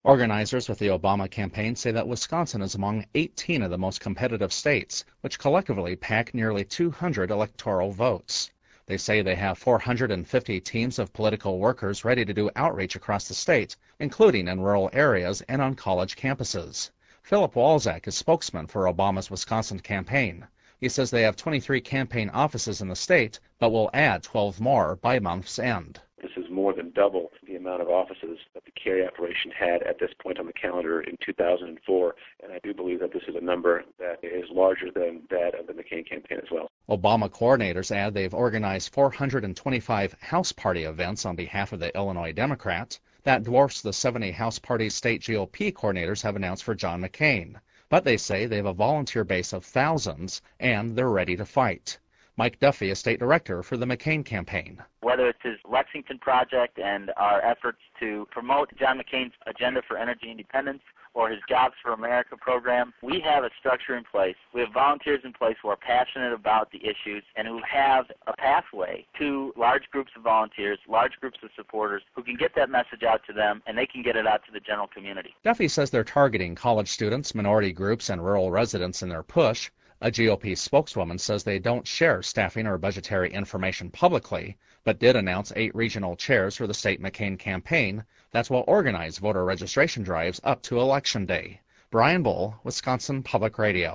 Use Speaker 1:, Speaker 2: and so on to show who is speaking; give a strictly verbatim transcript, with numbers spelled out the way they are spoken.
Speaker 1: Organizers with the Obama campaign say that Wisconsin is among eighteen of the most competitive states, which collectively pack nearly two hundred electoral votes. They say they have four hundred fifty teams of political workers ready to do outreach across the state, including in rural areas and on college campuses. Philip Walczak is spokesman for Obama's Wisconsin campaign. He says they have twenty-three campaign offices in the state, but will add twelve more by month's end.
Speaker 2: This is more than double the amount of offices that the Kerry operation had at this point on the calendar in two thousand four, and I do believe that this is a number that is larger than that of the McCain campaign as well.
Speaker 1: Obama coordinators add they've organized four hundred twenty-five House Party events on behalf of the Illinois Democrat. That dwarfs the seventy House Party state G O P coordinators have announced for John McCain. But they say they have a volunteer base of thousands, and they're ready to fight. Mike Duffy is state director for the McCain campaign.
Speaker 3: Whether it's his Lexington project and our efforts to promote John McCain's agenda for energy independence or his Jobs for America program, we have a structure in place. We have volunteers in place who are passionate about the issues and who have a pathway to large groups of volunteers, large groups of supporters who can get that message out to them and they can get it out to the general community.
Speaker 1: Duffy says they're targeting college students, minority groups, and rural residents in their push. A G O P spokeswoman says they don't share staffing or budgetary information publicly, but did announce eight regional chairs for the state McCain campaign that will organize voter registration drives up to Election Day. Brian Bull, Wisconsin Public Radio.